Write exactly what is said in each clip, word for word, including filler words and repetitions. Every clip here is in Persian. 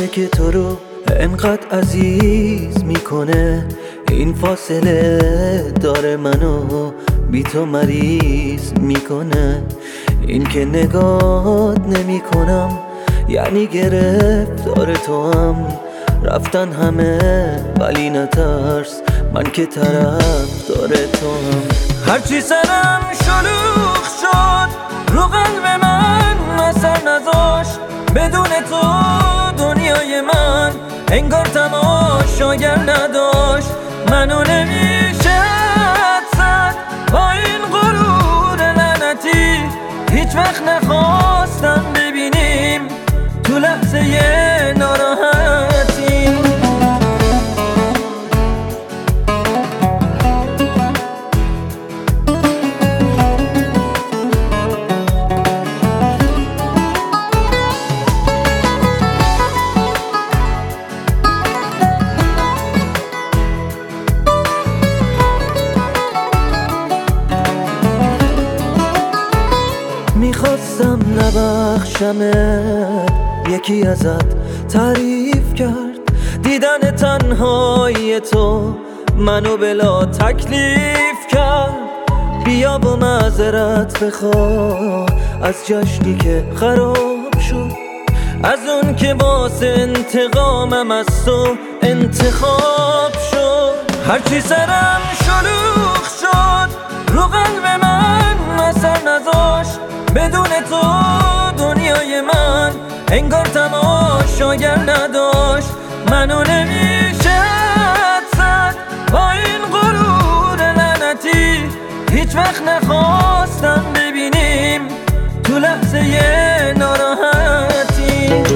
که تو رو انقدر عزیز میکنه، این فاصله داره منو بی تو مریض میکنه. این که نگات نمی کنم یعنی گرفتار تو هم، رفتن همه ولی نترس، من که طرف داره تو هم. هرچی سرم شلوغ شد رو قلب من اثر نذاشت، بدون تو دنیای من انگار تماشاگر نداشت. منو نمیشه حد زد با این غرور لعنتی، هیچ وقت نخواستم ببینیم تو لحظه ناراحتی. میخواستم نبخشمت، یکی ازت تعریف کرد، دیدن تنهایی تو منو بلا تکلیف کرد. بیا با معذرت بخواه از جشنی که خراب شد، از اون که واسه انتقامم از تو انتخاب شد. هرچی سرم شلوغ شد رو قلب من اثر نذاشت، بدون تو دنیای من انگار تماشاگر نداشت. منو نمیشه حد زد با این غرور لعنتی، هیچ وقت نخواستم ببینیم تو لحظه ناراحتی.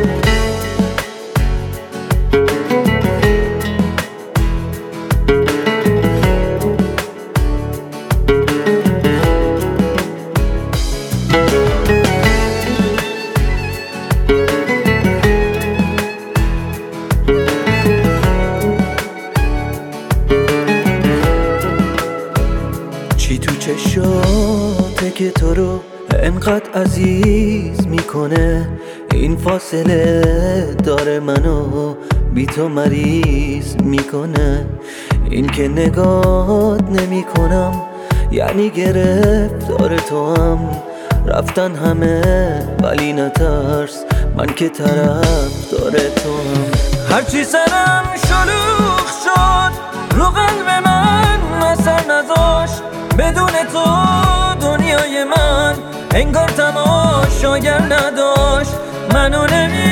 چی تو چشاته که تو رو انقدر عزیز میکنه، این فاصله داره منو بی تو مریض میکنه. این که نگات نمی کنم یعنی گرفتار تو هم، رفتن همه ولی نترس، من که طرف داره تو هم. هرچی سرم شلوغ شد رو قلب من اثر نذاشت، بدون تو دنیای من انگار تماشاگر نداشت. منو نمی